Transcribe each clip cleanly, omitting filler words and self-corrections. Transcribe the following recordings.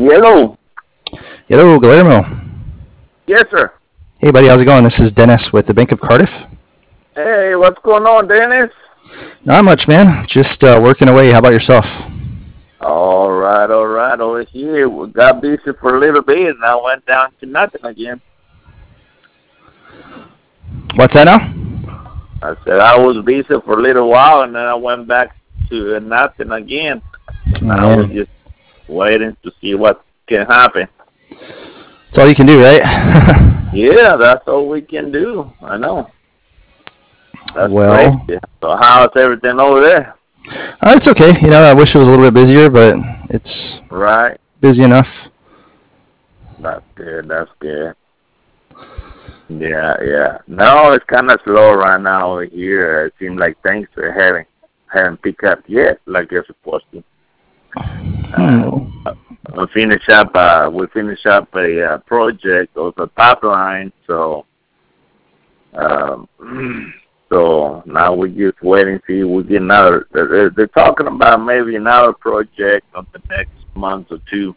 Hello. Hello, Guillermo. Yes, sir. Hey, buddy, how's it going? This is Dennis with the Bank of Cardiff. Hey, what's going on, Dennis? Not much, man. Just working away. How about yourself? All right. Over here, we got busy for a little bit, and I went down to nothing again. What's that now? I said I was busy for a little while, and then I went back to nothing again. Now we're just waiting to see what can happen. That's all you can do, right? Yeah, that's all we can do. I know. That's well, crazy. So how's everything over there? It's okay. You know, I wish it was a little bit busier, but it's right. Busy enough. That's good. Yeah. No, it's kind of slow right now over here. It seems like things are haven't picked up yet, like they're supposed to. We finish up a project of a pipeline, so so now we're just waiting to see if we get another. They're talking about maybe another project on the next month or two.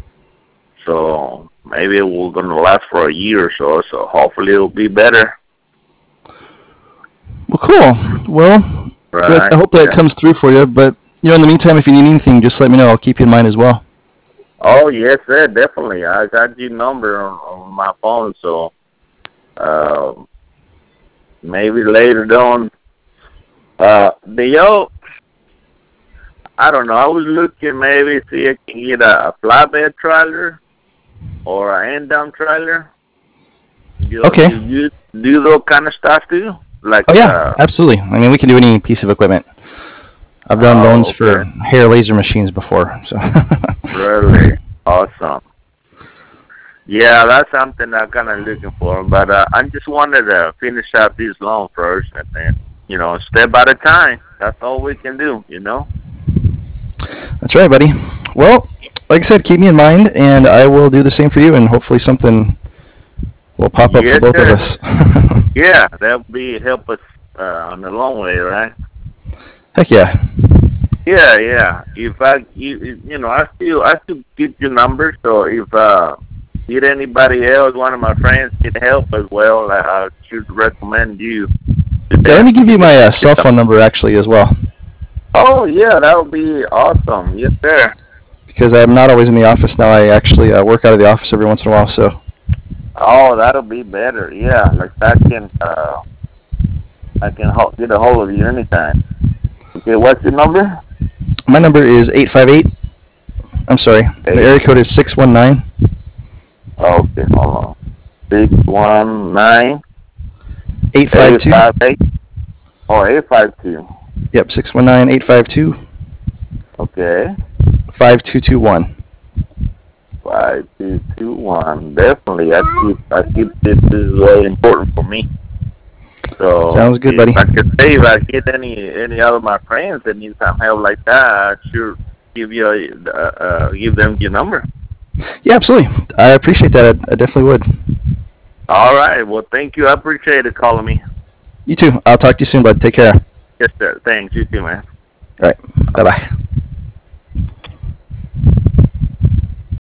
So maybe we're going to last for a year or so. So hopefully it'll be better. Well, cool. Well, right. I hope that comes through for you. But in the meantime, if you need anything, just let me know. I'll keep you in mind as well. Oh yes, sir, definitely. I got your number on my phone, so maybe later on. I don't know. I was looking maybe see if I can get a flatbed trailer or an end-down trailer. Okay. You do those kind of stuff too? Like, oh yeah, absolutely. I mean, we can do any piece of equipment. I've done loans for hair laser machines before, so. Really awesome. Yeah, that's something I'm kind of looking for. But I just wanted to finish up this loan first, and then step at a time. That's all we can do, That's right, buddy. Well, like I said, keep me in mind, and I will do the same for you, and hopefully something will pop up for both of us. Yeah, that'll help us on the long way, right? Heck yeah. Yeah. If I still keep your number. So if need anybody else, one of my friends can help as well, I should recommend you. Yeah, let me give you my cell phone number actually as well. Oh yeah, that would be awesome. Yes, sir. Because I'm not always in the office now. I actually work out of the office every once in a while. So. Oh, that'll be better. Yeah, like I can get a hold of you anytime. Okay, what's your number? My number is 858. I'm sorry. The area code is 619. Okay, hold on. 619. 852. 858. Oh, 852. Yep, 619-852. Okay. 5221. 5221. Definitely, I keep this is very important for me. So sounds good, buddy. If I get any other of my friends that need some help like that, I sure give them your number. Yeah, absolutely. I appreciate that. I definitely would. All right. Well, thank you. I appreciate it calling me. You too. I'll talk to you soon, bud. Take care. Yes, sir. Thanks. You too, man. All right. Bye-bye.